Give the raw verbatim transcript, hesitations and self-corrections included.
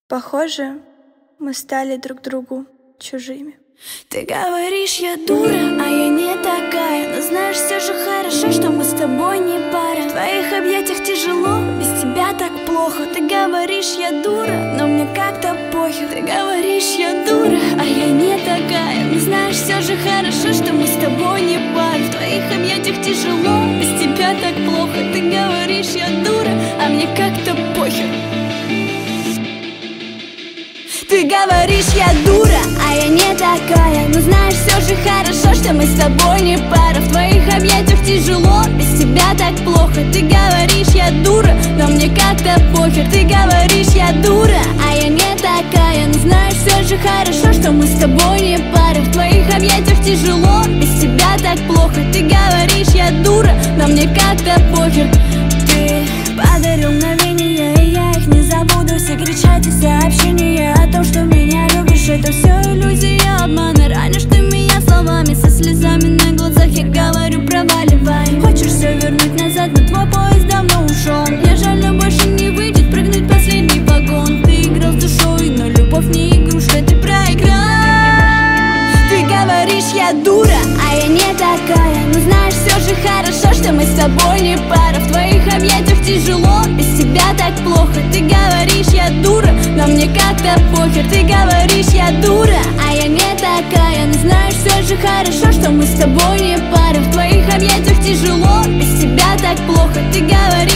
Похоже, мы стали друг другу чужими. Ты говоришь, я дура, а я не такая. Но знаешь, все же хорошо, что мы с тобой не пара. В твоих объятиях тяжело, без тебя так плохо. Ты говоришь, я дура, но мне как-то похер. Ты говоришь, я дура, а я не такая. Но знаешь, все же хорошо, что мы с тобой не пара. В твоих объятиях тяжело, без тебя так плохо. Ты говоришь, я дура, а мне как-то похер. Ты говоришь, я дура, а я не такая. Но знаешь, все же хорошо, что мы с тобой не пара. В твоих объятиях тяжело, без тебя так плохо. Ты говоришь, я дура, но мне как-то похер. Ты говоришь, я дура, а я не такая. Но знаешь, все же хорошо, что мы с тобой не пара. В твоих объятиях тяжело, без тебя так плохо. Ты говоришь, я дура, но мне как-то похер. Ты подарил мгновения, и я их не забуду. Все кричат и сообщения о том, что меня любишь. Это все иллюзия, обман. Ранишь ты меня словами, со слезами на глазах. Я говорю, проваливай. Хочешь все вернуть назад, но твой поезд давно ушел. Мне жаль, но больше не выйдет прыгнуть последний вагон. Ты играл с душой, но любовь не игрушка, ты проиграл. Ты говоришь, я дура, а я не такая. Но знаешь, все же хорошо, что мы с тобой не пара. В твоих объятиях тяжело, без тебя так плохо. Ты говоришь, я дура, но мне как-то похер. Ты говоришь, я дура, а я не такая. Но знаешь, все же хорошо, что мы с тобой не пара. В твоих объятиях тяжело, без тебя так плохо. Ты говоришь,